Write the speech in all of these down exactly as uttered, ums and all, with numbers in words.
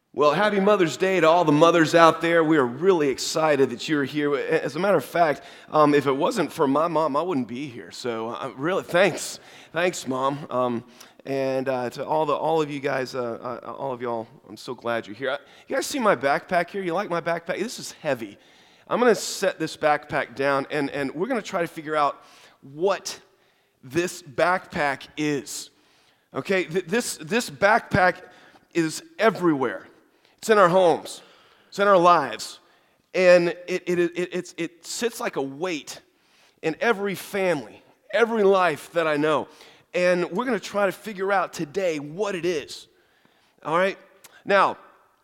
Well, happy Mother's Day to all the mothers out there. We are really excited that you're here. As a matter of fact, um, if it wasn't for my mom, I wouldn't be here. So uh, really, thanks. Thanks, Mom. Um, and uh, to all the all of you guys, uh, uh, all of y'all, I'm so glad you're here. You guys see my backpack here? You like my backpack? This is heavy. I'm going to set this backpack down, and, and we're going to try to figure out what this backpack is. Okay, Th- this, this backpack is everywhere. It's in our homes. It's in our lives. And it, it, it, it, it sits like a weight in every family, every life that I know. And we're going to try to figure out today what it is. All right? Now,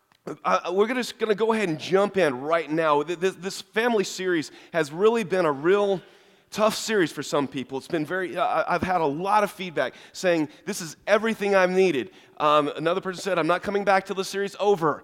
uh, we're gonna, just going to go ahead and jump in right now. This, this family series has really been a real tough series for some people. It's been very, uh, I've had a lot of feedback saying this is everything I've needed. Um, another person said, I'm not coming back till the series over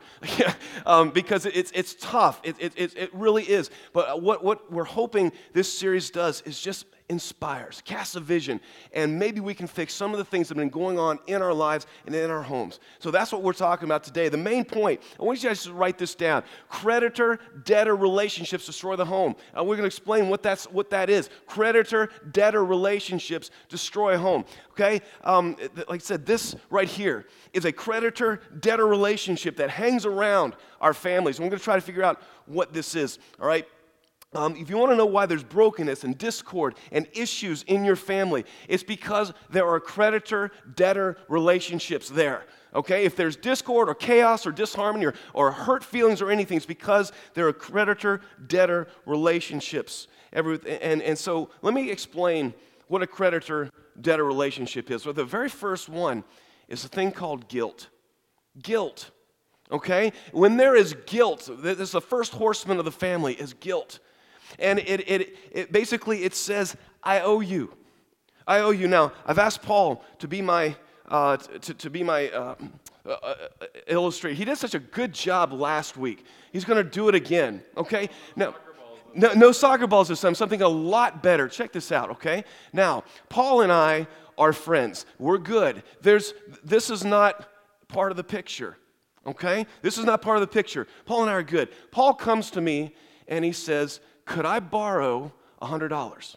um, because it's it's tough. It, it, it, it really is. But what, what we're hoping this series does is just inspires, casts a vision, and maybe we can fix some of the things that have been going on in our lives and in our homes. So that's what we're talking about today. The main point, I want you guys to write this down. Creditor-debtor relationships destroy the home. Uh, we're going to explain what that's what that is. Creditor-debtor relationships destroy a home. Okay? Um, like I said, this right here is a creditor-debtor relationship that hangs around our families. And we're going to try to figure out what this is. All right? Um, if you want to know why there's brokenness and discord and issues in your family, it's because there are creditor-debtor relationships there, okay? If there's discord or chaos or disharmony or, or hurt feelings or anything, it's because there are creditor-debtor relationships. Every, and, and so let me explain what a creditor-debtor relationship is. Well, the very first one is a thing called guilt. Guilt, okay? When there is guilt, this is the first horseman of the family is guilt. And it, it, it basically, it says, I owe you. I owe you. Now, I've asked Paul to be my, uh, to, to be my uh, uh, illustrator. He did such a good job last week. He's going to do it again, okay? Now, no, no soccer balls this time, something a lot better. Check this out, okay? Now, Paul and I are friends. We're good. There's, this is not part of the picture, okay? This is not part of the picture. Paul and I are good. Paul comes to me and he says, could I borrow one hundred dollars?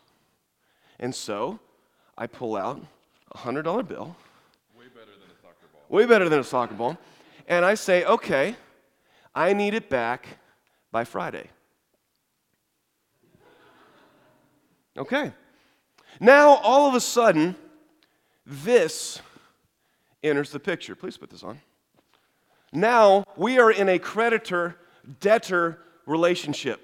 And so I pull out a one hundred dollar bill. Way better than a soccer ball. Way better than a soccer ball. And I say, okay, I need it back by Friday. Okay. Now, all of a sudden, this enters the picture. Please put this on. Now, we are in a creditor-debtor relationship.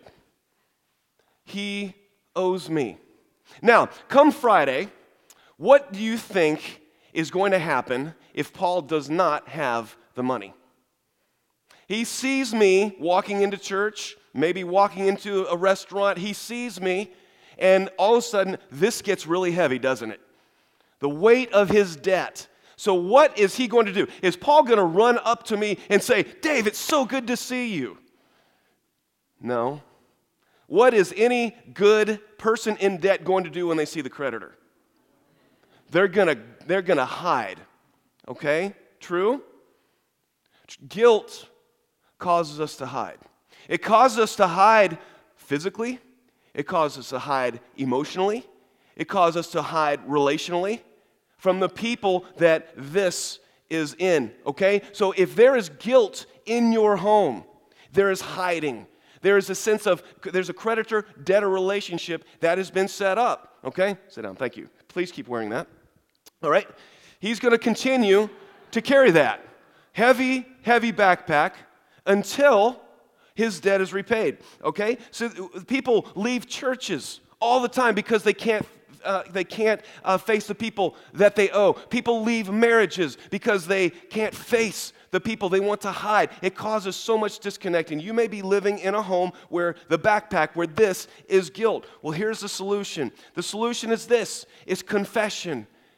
He owes me. Now, come Friday, what do you think is going to happen if Paul does not have the money? He sees me walking into church, maybe walking into a restaurant. He sees me, and all of a sudden, this gets really heavy, doesn't it? The weight of his debt. So what is he going to do? Is Paul going to run up to me and say, Dave, it's so good to see you? No. What is any good person in debt going to do when they see the creditor? They're gonna, they're gonna hide. Okay? True? Guilt causes us to hide. It causes us to hide physically. It causes us to hide emotionally. It causes us to hide relationally from the people that this is in. Okay? So if there is guilt in your home, there is hiding. There is a sense of, there's a creditor-debtor relationship that has been set up. Okay? Sit down. Thank you. Please keep wearing that. All right? He's going to continue to carry that heavy, heavy backpack until his debt is repaid. Okay? So people leave churches all the time because they can't Uh, they can't uh, face the people that they owe. People leave marriages because they can't face the people they want to hide. It causes so much disconnect. And you may be living in a home where the backpack, where this is guilt. Well, here's the solution. The solution is this. It's confession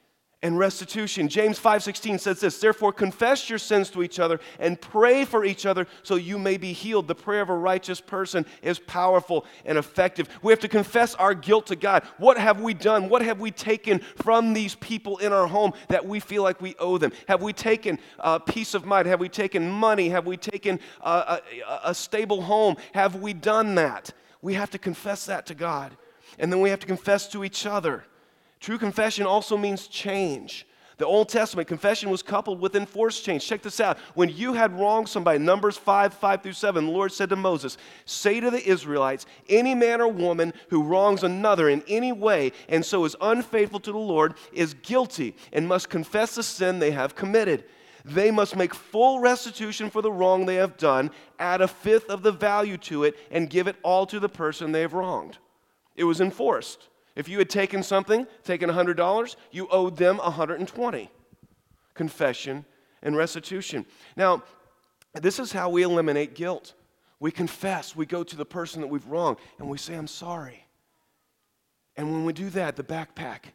and restitution. James five sixteen says this, therefore confess your sins to each other and pray for each other so you may be healed. The prayer of a righteous person is powerful and effective. We have to confess our guilt to God. What have we done? What have we taken from these people in our home that we feel like we owe them? Have we taken uh, peace of mind? Have we taken money? Have we taken uh, a, a stable home? Have we done that? We have to confess that to God. And then we have to confess to each other. True confession also means change. The Old Testament confession was coupled with enforced change. Check this out. When you had wronged somebody, Numbers five, five through seven, the Lord said to Moses, say to the Israelites, any man or woman who wrongs another in any way and so is unfaithful to the Lord is guilty and must confess the sin they have committed. They must make full restitution for the wrong they have done, add a fifth of the value to it, and give it all to the person they have wronged. It was enforced. If you had taken something, taken one hundred dollars, you owed them one hundred twenty. Confession and restitution. Now, this is how we eliminate guilt. We confess. We go to the person that we've wronged, and we say, I'm sorry. And when we do that, the backpack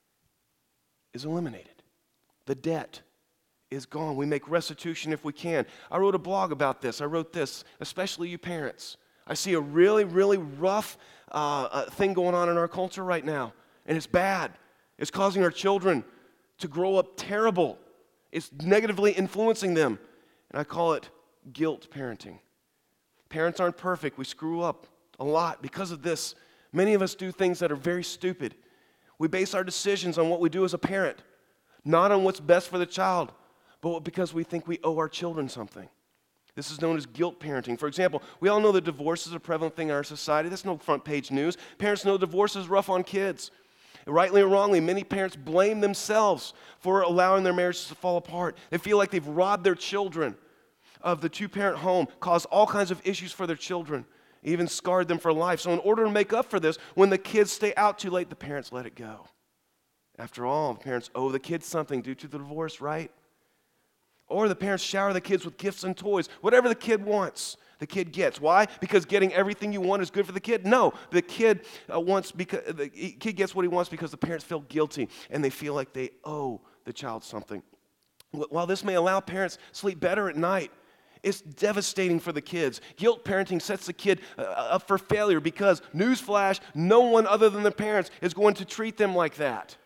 is eliminated. The debt is gone. We make restitution if we can. I wrote a blog about this. I wrote this, especially you parents. I see a really, really rough uh, uh, thing going on in our culture right now, and it's bad. It's causing our children to grow up terrible. It's negatively influencing them, and I call it guilt parenting. Parents aren't perfect. We screw up a lot because of this. Many of us do things that are very stupid. We base our decisions on what we do as a parent, not on what's best for the child, but because we think we owe our children something. This is known as guilt parenting. For example, we all know that divorce is a prevalent thing in our society. That's no front page news. Parents know divorce is rough on kids. Rightly or wrongly, many parents blame themselves for allowing their marriages to fall apart. They feel like they've robbed their children of the two-parent home, caused all kinds of issues for their children, even scarred them for life. So in order to make up for this, when the kids stay out too late, the parents let it go. After all, the parents owe the kids something due to the divorce, right? Or the parents shower the kids with gifts and toys. Whatever the kid wants, the kid gets. Why? Because getting everything you want is good for the kid? No. The kid uh, wants because the kid gets what he wants because the parents feel guilty and they feel like they owe the child something. While this may allow parents sleep better at night, it's devastating for the kids. Guilt parenting sets the kid uh, up for failure because, newsflash, no one other than the parents is going to treat them like that.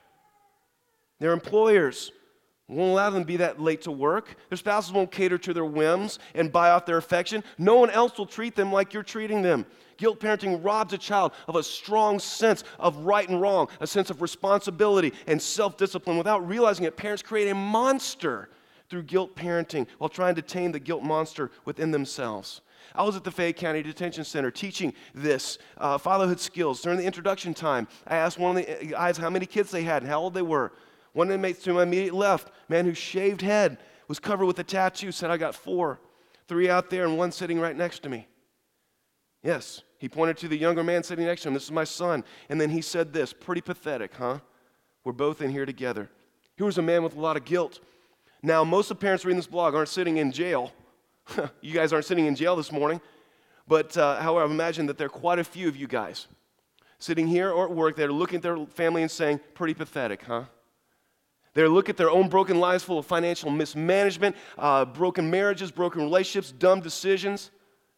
Their employers won't allow them to be that late to work. Their spouses won't cater to their whims and buy off their affection. No one else will treat them like you're treating them. Guilt parenting robs a child of a strong sense of right and wrong, a sense of responsibility and self-discipline. Without realizing it, parents create a monster through guilt parenting while trying to tame the guilt monster within themselves. I was at the Fayette County Detention Center teaching this uh, fatherhood skills. During the introduction time, I asked one of the guys how many kids they had and how old they were. One inmate to my immediate left, man whose shaved head was covered with a tattoo, said, I got four. Three out there and one sitting right next to me. Yes, he pointed to the younger man sitting next to him. This is my son. And then he said this, pretty pathetic, huh? We're both in here together. Here was a man with a lot of guilt. Now, most of the parents reading this blog aren't sitting in jail. You guys aren't sitting in jail this morning. But, uh, however, I imagine that there are quite a few of you guys sitting here or at work that are looking at their family and saying, pretty pathetic, huh? They look at their own broken lives full of financial mismanagement, uh, broken marriages, broken relationships, dumb decisions.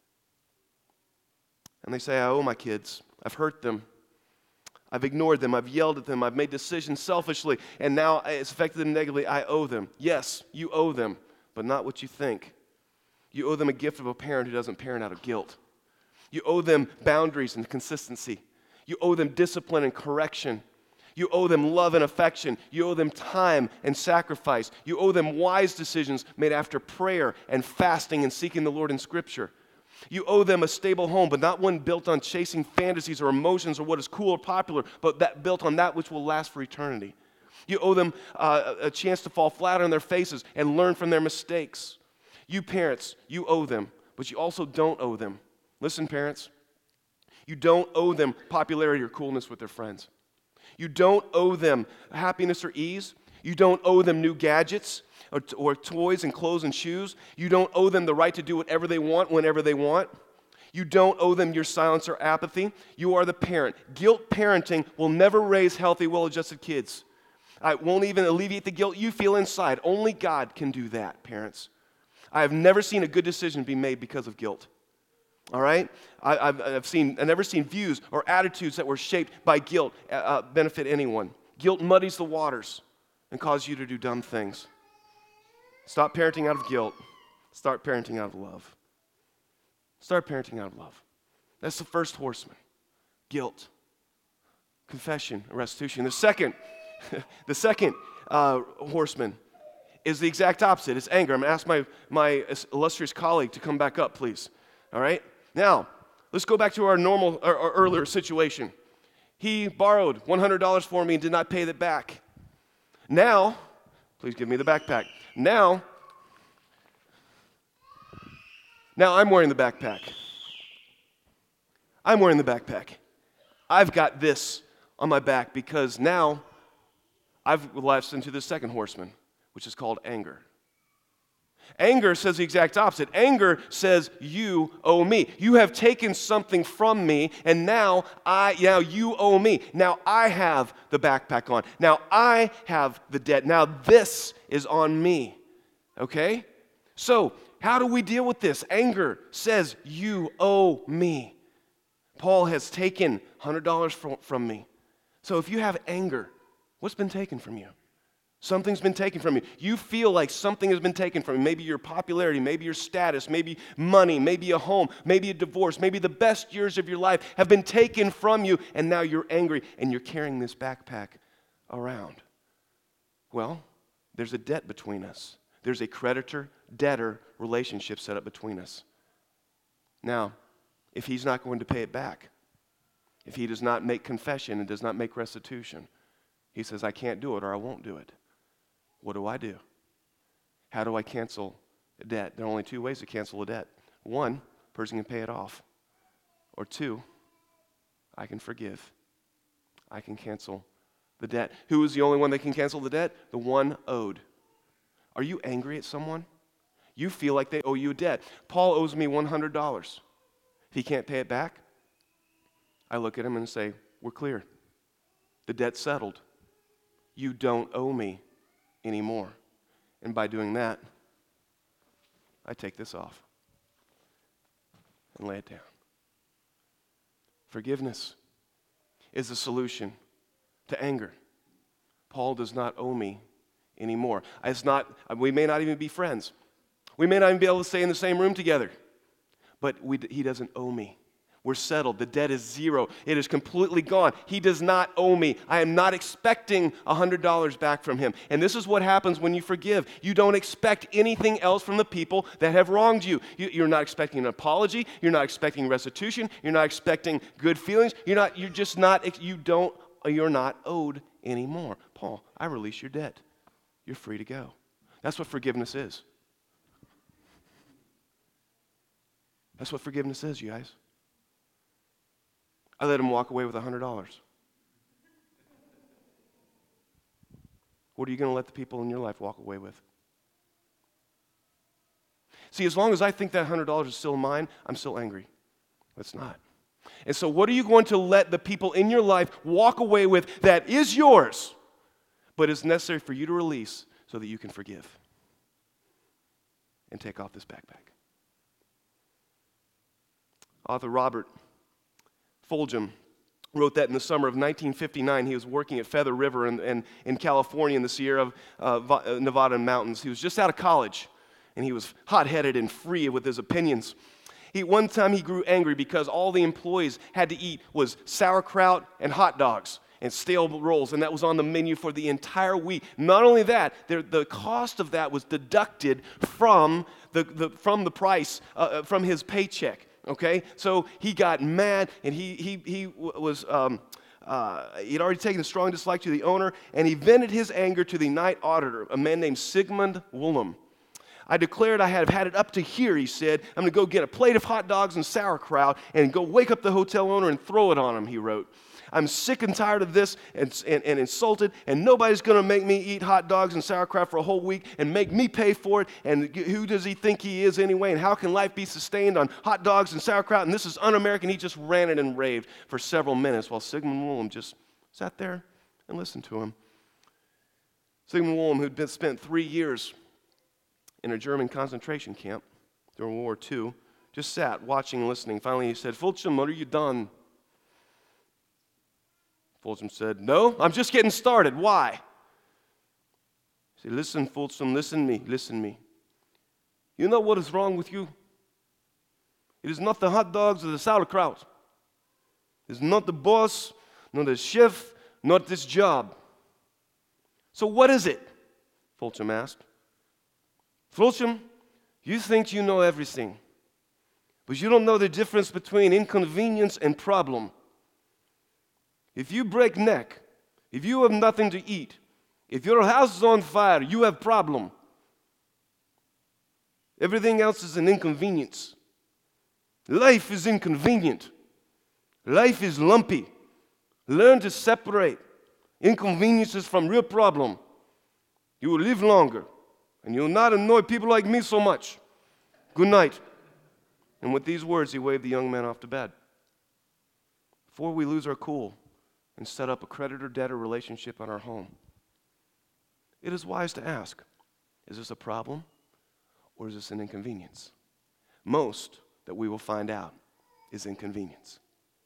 And they say, I owe my kids. I've hurt them. I've ignored them. I've yelled at them. I've made decisions selfishly. And now it's affected them negatively. I owe them. Yes, you owe them, but not what you think. You owe them a gift of a parent who doesn't parent out of guilt. You owe them boundaries and consistency. You owe them discipline and correction. You owe them love and affection. You owe them time and sacrifice. You owe them wise decisions made after prayer and fasting and seeking the Lord in Scripture. You owe them a stable home, but not one built on chasing fantasies or emotions or what is cool or popular, but that built on that which will last for eternity. You owe them uh, a chance to fall flat on their faces and learn from their mistakes. You parents, you owe them, but you also don't owe them. Listen, parents, you don't owe them popularity or coolness with their friends. You don't owe them happiness or ease. You don't owe them new gadgets or, t- or toys and clothes and shoes. You don't owe them the right to do whatever they want whenever they want. You don't owe them your silence or apathy. You are the parent. Guilt parenting will never raise healthy, well-adjusted kids. I won't even alleviate the guilt you feel inside. Only God can do that, parents. I have never seen a good decision be made because of guilt. All right? I, I've, I've, seen, I've never seen views or attitudes that were shaped by guilt uh, benefit anyone. Guilt muddies the waters and causes you to do dumb things. Stop parenting out of guilt. Start parenting out of love. Start parenting out of love. That's the first horseman. Guilt. Confession and restitution. The second, the second uh, horseman is the exact opposite. It's anger. I'm going to ask my, my illustrious colleague to come back up, please. All right? Now, let's go back to our normal, our, our earlier situation. He borrowed one hundred dollars for me and did not pay it back. Now, please give me the backpack. Now, now I'm wearing the backpack. I'm wearing the backpack. I've got this on my back because now I've lapsed into the second horseman, which is called anger. Anger says the exact opposite. Anger says, you owe me. You have taken something from me, and now I, now you owe me. Now I have the backpack on. Now I have the debt. Now this is on me. Okay? So, how do we deal with this? Anger says, you owe me. Paul has taken one hundred dollars from, from me. So if you have anger, what's been taken from you? Something's been taken from you. You feel like something has been taken from you. Maybe your popularity, maybe your status, maybe money, maybe a home, maybe a divorce, maybe the best years of your life have been taken from you, and now you're angry and you're carrying this backpack around. Well, there's a debt between us. There's a creditor-debtor relationship set up between us. Now, if he's not going to pay it back, if he does not make confession and does not make restitution, he says, I can't do it or I won't do it. What do I do? How do I cancel a debt? There are only two ways to cancel a debt. One, a person can pay it off. Or two, I can forgive. I can cancel the debt. Who is the only one that can cancel the debt? The one owed. Are you angry at someone? You feel like they owe you a debt. Paul owes me one hundred dollars. If he can't pay it back, I look at him and say, we're clear. The debt's settled. You don't owe me anymore. And by doing that, I take this off and lay it down. Forgiveness is the solution to anger. Paul does not owe me anymore. It's not, we may not even be friends. We may not even be able to stay in the same room together. But we, he doesn't owe me. We're settled. The debt is zero. It is completely gone. He does not owe me. I am not expecting one hundred dollars back from him. And this is what happens when you forgive. You don't expect anything else from the people that have wronged you. you you're not expecting an apology. You're not expecting restitution. You're not expecting good feelings. You're not, you're just not, you don't, you're not owed anymore. Paul, I release your debt. You're free to go. That's what forgiveness is. That's what forgiveness is, you guys. I let him walk away with one hundred dollars. What are you going to let the people in your life walk away with? See, as long as I think that one hundred dollars is still mine, I'm still angry. It's not. And so what are you going to let the people in your life walk away with that is yours, but is necessary for you to release so that you can forgive and take off this backpack? Author Robert Fulghum wrote that in the summer of nineteen fifty-nine. He was working at Feather River in, in, in California in the Sierra uh, Nevada mountains. He was just out of college, and he was hot-headed and free with his opinions. He, one time he grew angry because all the employees had to eat was sauerkraut and hot dogs and stale rolls, and that was on the menu for the entire week. Not only that, there, the cost of that was deducted from the, the, from the price, uh, from his paycheck. Okay, so he got mad, and he he he was um, uh, he'd already taken a strong dislike to the owner, and he vented his anger to the night auditor, a man named Sigmund Wollum. I declared I had had it up to here, he said. I'm going to go get a plate of hot dogs and sauerkraut and go wake up the hotel owner and throw it on him, he wrote. I'm sick and tired of this and, and, and insulted, and nobody's going to make me eat hot dogs and sauerkraut for a whole week and make me pay for it, and who does he think he is anyway, and how can life be sustained on hot dogs and sauerkraut, and this is un-American. He just ranted and raved for several minutes while Sigmund Wollum just sat there and listened to him. Sigmund Wolm, who'd been spent three years in a German concentration camp during World War Two, just sat watching and listening. Finally, he said, "Fulchum, what are you done?" Fulchum said, "No, I'm just getting started. Why?" He said, "Listen, Fulchum, listen me, listen me. You know what is wrong with you? It is not the hot dogs or the sauerkraut. It is not the boss, nor the chef, not this job. So what is it?" Fulchum asked. "Fulchum, you think you know everything, but you don't know the difference between inconvenience and problem. If you break neck, if you have nothing to eat, if your house is on fire, you have problem. Everything else is an inconvenience. Life is inconvenient. Life is lumpy. Learn to separate inconveniences from real problem. You will live longer, and you will not annoy people like me so much. Good night." And with these words, he waved the young man off to bed. Before we lose our cool and set up a creditor-debtor relationship in our home, it is wise to ask, is this a problem or is this an inconvenience? Most that we will find out is inconvenience.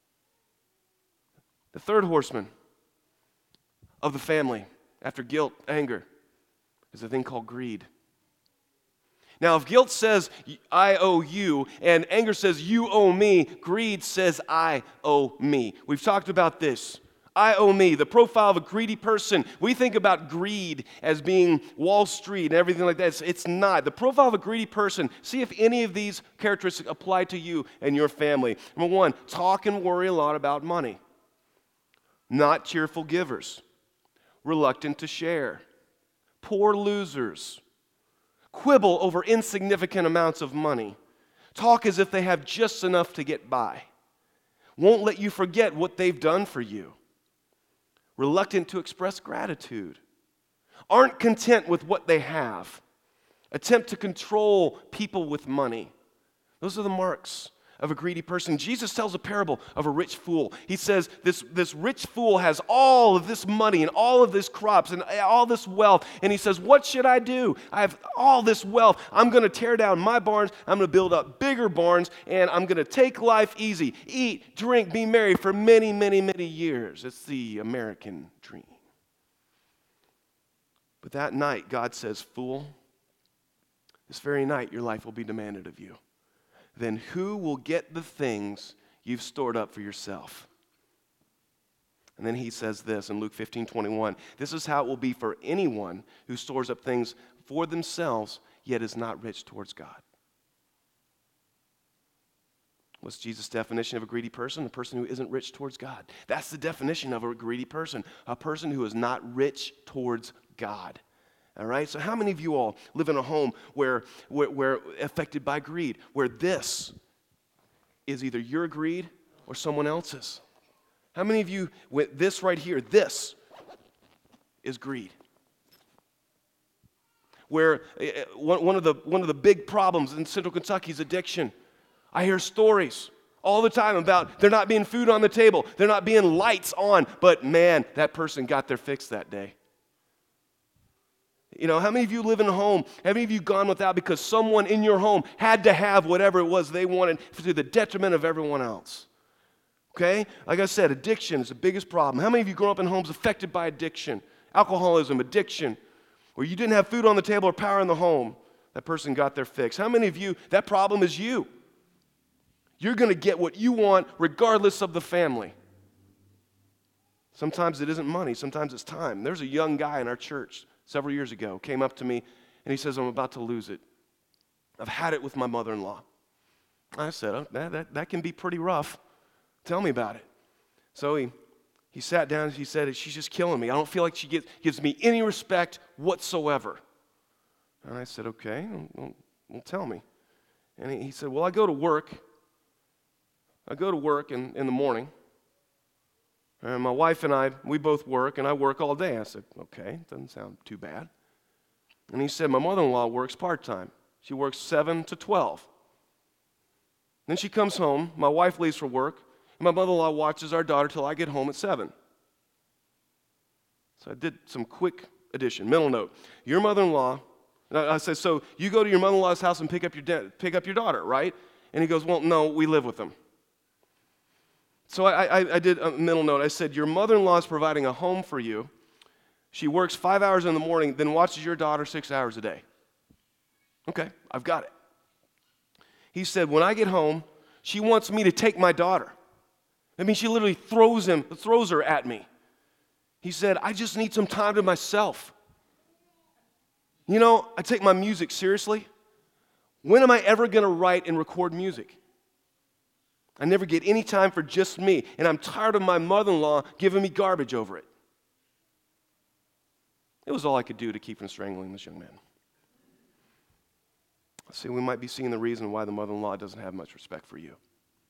The third horseman of the family, after guilt, anger, is a thing called greed. Now, if guilt says, "I owe you," and anger says, "You owe me," greed says, "I owe me." We've talked about this. I owe me, the profile of a greedy person. We think about greed as being Wall Street and everything like that. It's, it's not. The profile of a greedy person, see if any of these characteristics apply to you and your family. Number one, talk and worry a lot about money. Not cheerful givers. Reluctant to share. Poor losers. Quibble over insignificant amounts of money. Talk as if they have just enough to get by. Won't let you forget what they've done for you. Reluctant to express gratitude. Aren't content with what they have. Attempt to control people with money. Those are the marks of a greedy person. Jesus tells a parable of a rich fool. He says this, this rich fool has all of this money and all of this crops and all this wealth. And he says, "What should I do? I have all this wealth. I'm going to tear down my barns. I'm going to build up bigger barns. And I'm going to take life easy. Eat, drink, be merry for many, many, many years." It's the American dream. But that night, God says, "Fool, this very night your life will be demanded of you. Then who will get the things you've stored up for yourself?" And then he says this in Luke fifteen twenty-one, "This is how it will be for anyone who stores up things for themselves, yet is not rich towards God." What's Jesus' definition of a greedy person? A person who isn't rich towards God. That's the definition of a greedy person, a person who is not rich towards God. All right, so how many of you all live in a home where, where, where affected by greed, where this is either your greed or someone else's? How many of you, with this right here, this is greed? Where uh, one, one, of the, one of the big problems in Central Kentucky is addiction. I hear stories all the time about there not being food on the table, there not being lights on, but man, that person got their fix that day. You know, how many of you live in a home? How many of you gone without because someone in your home had to have whatever it was they wanted to the detriment of everyone else? Okay? Like I said, addiction is the biggest problem. How many of you grew up in homes affected by addiction? Alcoholism, addiction, where you didn't have food on the table or power in the home. That person got their fix. How many of you, that problem is you? You're going to get what you want regardless of the family. Sometimes it isn't money. Sometimes it's time. There's a young guy in our church several years ago, came up to me, and he says, "I'm about to lose it. I've had it with my mother-in-law." I said, "Oh, that, that, that can be pretty rough. Tell me about it." So he, he sat down and he said, "She's just killing me. I don't feel like she gets, gives me any respect whatsoever." And I said, "Okay, well, well tell me." And he, he said, "Well, I go to work. I go to work in, in the morning. And my wife and I, we both work, and I work all day." I said, "Okay, doesn't sound too bad." And he said, "My mother-in-law works part-time. She works seven to twelve. Then she comes home, my wife leaves for work, and my mother-in-law watches our daughter till I get home at seven. So I did some quick addition, mental note. Your mother-in-law, I said, so you go to your mother-in-law's house and pick up your da- pick up your daughter, right? And he goes, well, no, we live with them. So I, I, I did a mental note. I said, your mother-in-law is providing a home for you. She works five hours in the morning, then watches your daughter six hours a day. Okay, I've got it. He said, when I get home, she wants me to take my daughter. I mean, she literally throws him, throws her at me. He said, I just need some time to myself. You know, I take my music seriously. When am I ever going to write and record music? I never get any time for just me, and I'm tired of my mother-in-law giving me garbage over it. It was all I could do to keep from strangling this young man. See, we might be seeing the reason why the mother-in-law doesn't have much respect for you.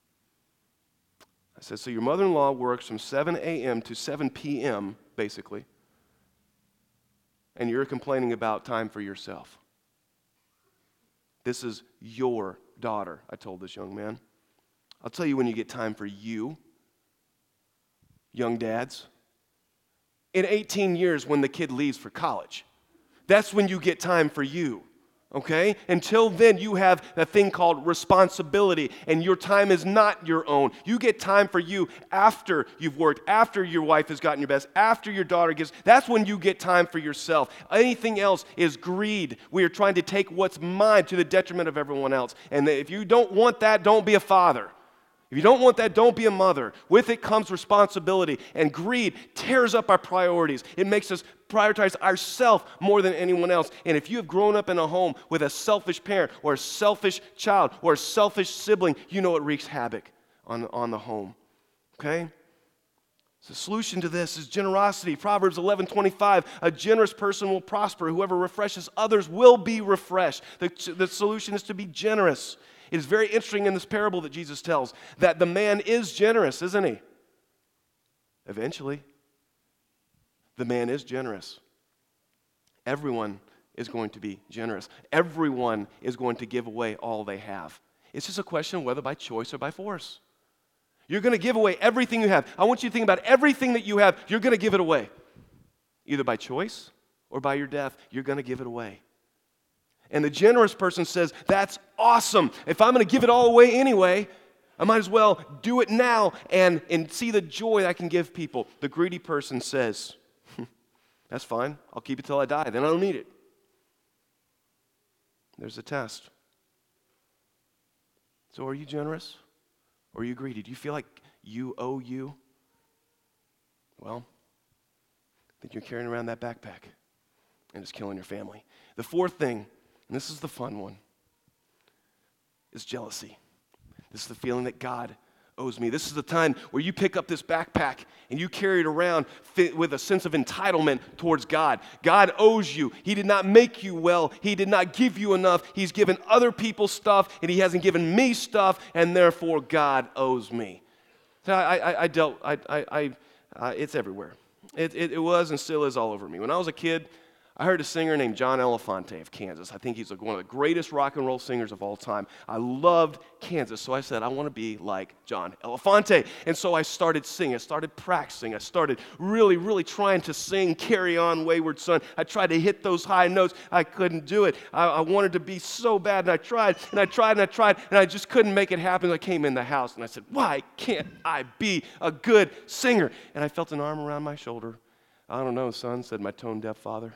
I said, so your mother-in-law works from seven a.m. to seven p.m., basically, and you're complaining about time for yourself. This is your daughter, I told this young man. I'll tell you when you get time for you, young dads. In eighteen years, when the kid leaves for college, that's when you get time for you. Okay? Until then, you have a thing called responsibility, and your time is not your own. You get time for you after you've worked, after your wife has gotten your best, after your daughter gets, that's when you get time for yourself. Anything else is greed. We are trying to take what's mine to the detriment of everyone else. And if you don't want that, don't be a father. If you don't want that, don't be a mother. With it comes responsibility, and greed tears up our priorities. It makes us prioritize ourselves more than anyone else. And if you have grown up in a home with a selfish parent or a selfish child or a selfish sibling, you know it wreaks havoc on, on the home. Okay? So the solution to this is generosity. Proverbs eleven twenty-five, a generous person will prosper. Whoever refreshes others will be refreshed. The, the solution is to be generous. It is very interesting in this parable that Jesus tells that the man is generous, isn't he? Eventually, the man is generous. Everyone is going to be generous. Everyone is going to give away all they have. It's just a question of whether by choice or by force. You're going to give away everything you have. I want you to think about everything that you have. You're going to give it away. Either by choice or by your death, you're going to give it away. And the generous person says, that's awesome. If I'm going to give it all away anyway, I might as well do it now and, and see the joy I can give people. The greedy person says, that's fine. I'll keep it till I die. Then I don't need it. There's a test. So are you generous or are you greedy? Do you feel like you owe you? Well, then you're carrying around that backpack and it's killing your family. The fourth thing, and this is the fun one, is jealousy. This is the feeling that God owes me. This is the time where you pick up this backpack and you carry it around with a sense of entitlement towards God. God owes you. He did not make you well. He did not give you enough. He's given other people stuff, and He hasn't given me stuff, and therefore God owes me. So I, I, I dealt, I, I, I uh, it's everywhere. It, it, it was and still is all over me. When I was a kid, I heard a singer named John Elefante of Kansas. I think he's like one of the greatest rock and roll singers of all time. I loved Kansas, so I said, I want to be like John Elefante. And so I started singing. I started practicing. I started really, really trying to sing Carry On, Wayward Son. I tried to hit those high notes. I couldn't do it. I, I wanted to be so bad, and I tried, and I tried, and I tried, and I just couldn't make it happen. I came in the house, and I said, why can't I be a good singer? And I felt an arm around my shoulder. I don't know, son, said my tone-deaf father.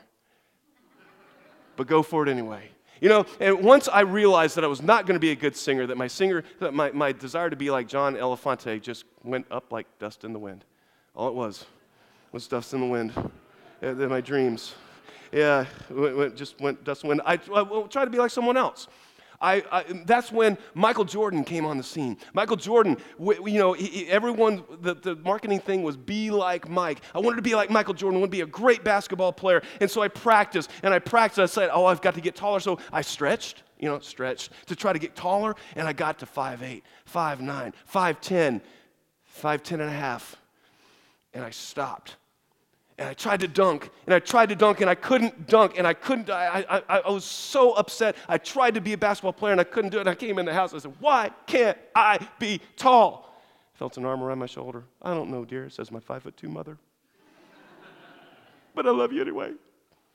But go for it anyway. You know, and once I realized that I was not going to be a good singer, that my singer, that my, my desire to be like John Elefante just went up like dust in the wind. All it was was dust in the wind. Uh, my dreams. Yeah, it went, just went dust in the wind. I, I tried to be like someone else. I, I, that's when Michael Jordan came on the scene. Michael Jordan, you know, he, he, everyone, the, the marketing thing was be like Mike. I wanted to be like Michael Jordan. I wanted to be a great basketball player. And so I practiced, and I practiced. I said, oh, I've got to get taller. So I stretched, you know, stretched to try to get taller, and I got to five eight, five nine, five ten, five ten and a half, and I stopped. And I tried to dunk, and I tried to dunk, and I couldn't dunk, and I couldn't, I, I, I was so upset. I tried to be a basketball player, and I couldn't do it. And I came in the house, and I said, why can't I be tall? I felt an arm around my shoulder. I don't know, dear, says my five foot two mother. But I love you anyway.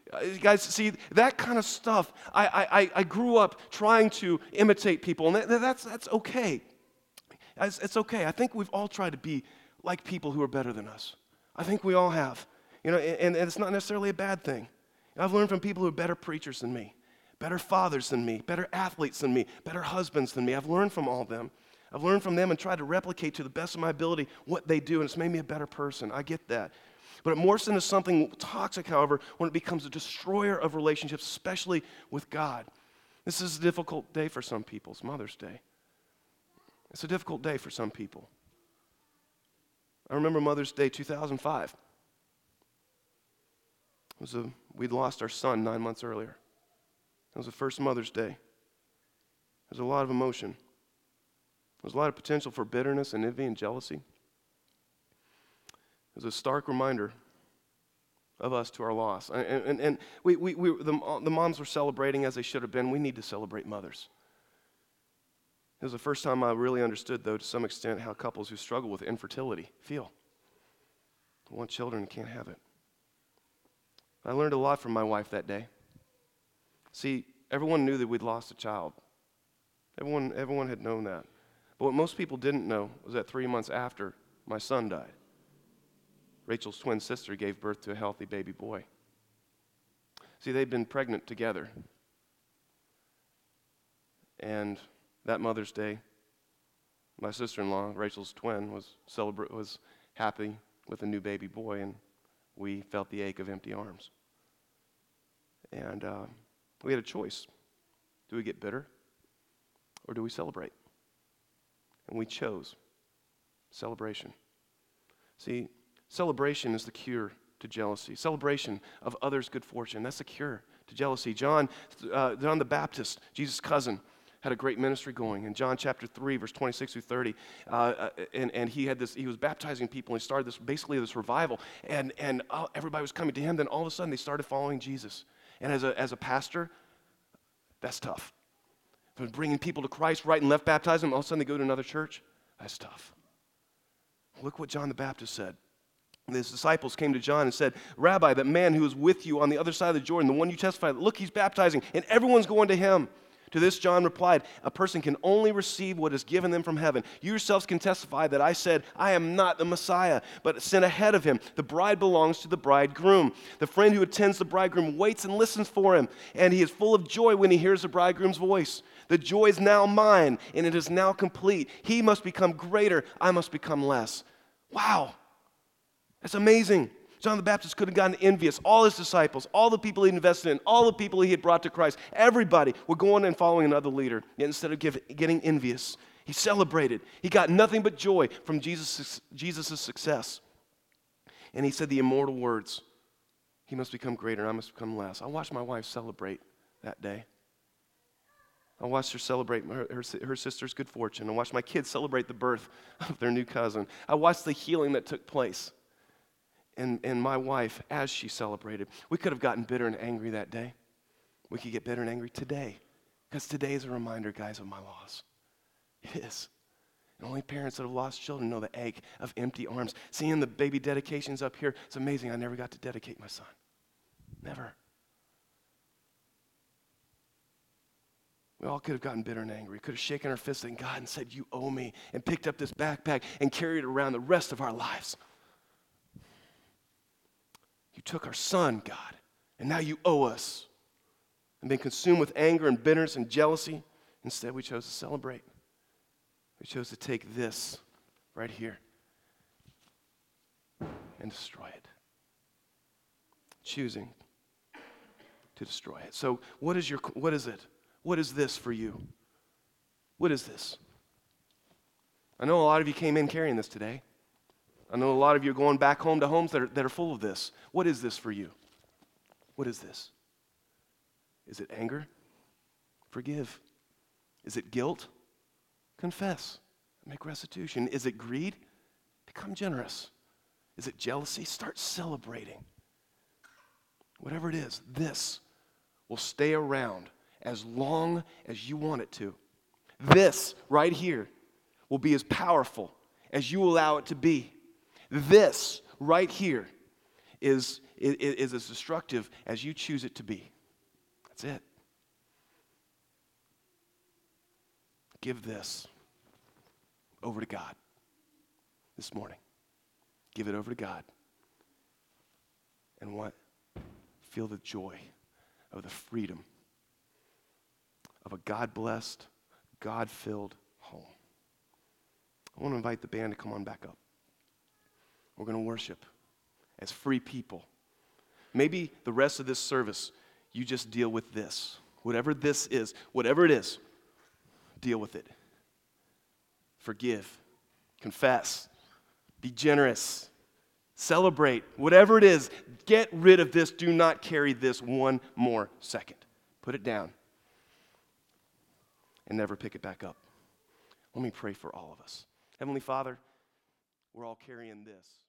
Uh, Guys, see, that kind of stuff, I, I, I grew up trying to imitate people, and that, that's, that's okay. It's, it's okay. I think we've all tried to be like people who are better than us. I think we all have. You know, and, and it's not necessarily a bad thing. I've learned from people who are better preachers than me, better fathers than me, better athletes than me, better husbands than me. I've learned from all of them. I've learned from them and tried to replicate to the best of my ability what they do, and it's made me a better person. I get that. But it morphs into something toxic, however, when it becomes a destroyer of relationships, especially with God. This is a difficult day for some people. It's Mother's Day. It's a difficult day for some people. I remember Mother's Day two thousand five. It was a, we'd lost our son nine months earlier. It was the first Mother's Day. There was a lot of emotion. There was a lot of potential for bitterness and envy and jealousy. It was a stark reminder of us to our loss. And, and, and we, we, we, the, the moms were celebrating as they should have been. We need to celebrate mothers. It was the first time I really understood, though, to some extent, how couples who struggle with infertility feel. They want children and can't have it. I learned a lot from my wife that day. See, everyone knew that we'd lost a child. Everyone, everyone had known that. But what most people didn't know was that three months after, my son died. Rachel's twin sister gave birth to a healthy baby boy. See, they'd been pregnant together. And that Mother's Day, my sister-in-law, Rachel's twin, was celebra- was happy with a new baby boy, and we felt the ache of empty arms. And uh, we had a choice. Do we get bitter, or do we celebrate? And we chose celebration. See, celebration is the cure to jealousy. Celebration of others' good fortune, that's the cure to jealousy. John, uh, John the Baptist, Jesus' cousin, had a great ministry going. In John chapter three, verse twenty-six through thirty, uh, and, and he had this, he was baptizing people, and he started this, basically this revival, and, and uh, everybody was coming to him. Then all of a sudden, they started following Jesus. And as a, as a pastor, that's tough. From bringing people to Christ right and left, baptizing them, all of a sudden they go to another church, that's tough. Look what John the Baptist said. His disciples came to John and said, Rabbi, that man who is with you on the other side of the Jordan, the one you testified, look, he's baptizing, and everyone's going to him. To this, John replied, a person can only receive what is given them from heaven. You yourselves can testify that I said, I am not the Messiah, but sent ahead of him. The bride belongs to the bridegroom. The friend who attends the bridegroom waits and listens for him, and he is full of joy when he hears the bridegroom's voice. The joy is now mine, and it is now complete. He must become greater, I must become less. Wow, that's amazing. John the Baptist could have gotten envious. All his disciples, all the people he invested in, all the people he had brought to Christ, everybody were going and following another leader. Yet instead of give, getting envious, he celebrated. He got nothing but joy from Jesus' Jesus' success. And he said the immortal words, he must become greater and I must become less. I watched my wife celebrate that day. I watched her celebrate her, her, her sister's good fortune. I watched my kids celebrate the birth of their new cousin. I watched the healing that took place. And, and my wife, as she celebrated, we could have gotten bitter and angry that day. We could get bitter and angry today. Because today is a reminder, guys, of my loss. It is. And only parents that have lost children know the ache of empty arms. Seeing the baby dedications up here, it's amazing. I never got to dedicate my son. Never. We all could have gotten bitter and angry. We could have shaken our fists at God and said, you owe me, and picked up this backpack and carried it around the rest of our lives. You took our son, God, and now you owe us. And been consumed with anger and bitterness and jealousy. Instead, we chose to celebrate. We chose to take this right here and destroy it. Choosing to destroy it. So what is your, what is it? What is this for you? What is this? I know a lot of you came in carrying this today. I know a lot of you are going back home to homes that are, that are full of this. What is this for you? What is this? Is it anger? Forgive. Is it guilt? Confess. Make restitution. Is it greed? Become generous. Is it jealousy? Start celebrating. Whatever it is, this will stay around as long as you want it to. This right here will be as powerful as you allow it to be. This right here is, is, is as destructive as you choose it to be. That's it. Give this over to God this morning. Give it over to God. And what? Feel the joy of the freedom of a God-blessed, God-filled home. I want to invite the band to come on back up. We're going to worship as free people. Maybe the rest of this service, you just deal with this. Whatever this is, whatever it is, deal with it. Forgive. Confess. Be generous. Celebrate. Whatever it is, get rid of this. Do not carry this one more second. Put it down and never pick it back up. Let me pray for all of us. Heavenly Father, we're all carrying this.